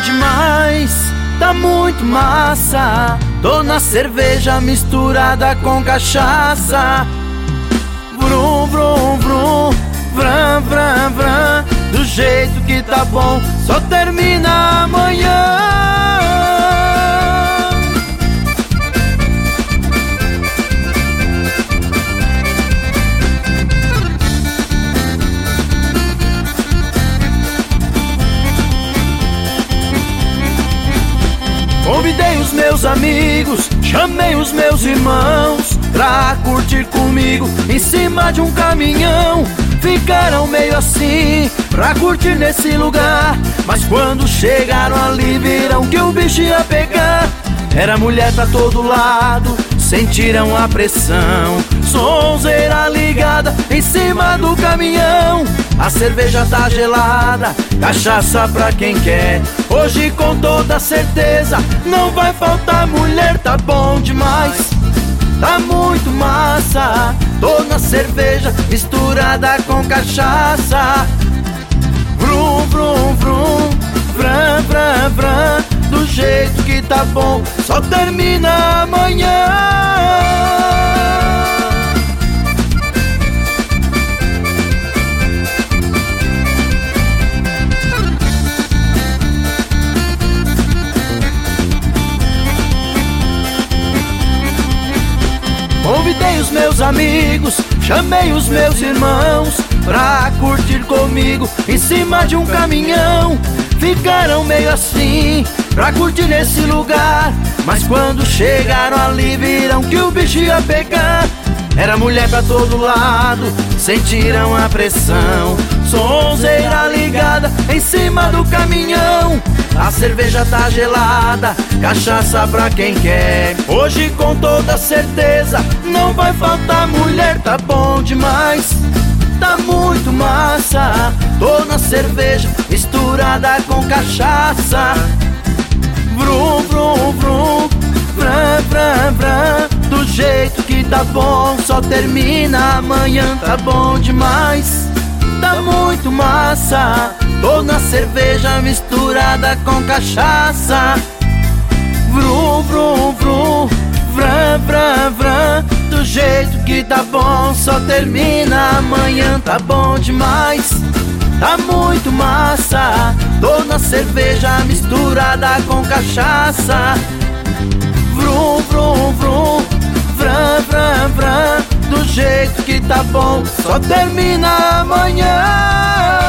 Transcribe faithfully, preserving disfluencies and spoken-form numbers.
demais, tá muito massa. Tô na cerveja misturada com cachaça. Vrum, vrum, vrum, vram, vram, vram. Do jeito que tá bom, só termina amanhã. Convidei os meus amigos, chamei os meus irmãos pra curtir comigo em cima de um caminhão. Ficaram meio assim pra curtir nesse lugar, mas quando chegaram ali viram que o bicho ia pegar. Era mulher pra todo lado, sentiram a pressão. Sonzeira ligada em cima do caminhão. A cerveja tá gelada, cachaça pra quem quer. Hoje com toda certeza não vai faltar mulher. Tá bom demais, tá muito massa. Tô na cerveja misturada com cachaça. Vrum, vrum, vrum, vram, vram, vram. Do jeito que tá bom, só termina amanhã. Convidei os meus amigos, chamei os meus irmãos pra curtir comigo em cima de um caminhão. Ficaram meio assim pra curtir nesse lugar, mas quando chegaram ali viram que o bicho ia pegar. Era mulher pra todo lado, sentiram a pressão. Sonzeira ligada em cima do caminhão. A cerveja tá gelada, cachaça pra quem quer. Hoje com toda certeza não vai faltar mulher. Tá bom demais, tá muito massa. Tô na cerveja misturada com cachaça. Vrum, vrum, vrum, vram, vram, vram. Do jeito que tá bom, só termina amanhã. Tá bom demais, tá muito massa. Tô na cerveja misturada com cachaça. Vrum, vrum, vrum, vram, vram, vram. Do jeito que tá bom, só termina amanhã. Tá bom demais, tá muito massa. Tô na cerveja misturada com cachaça. Vrum, vrum, vrum, vram, vram, vram. Do jeito que tá bom, só termina amanhã.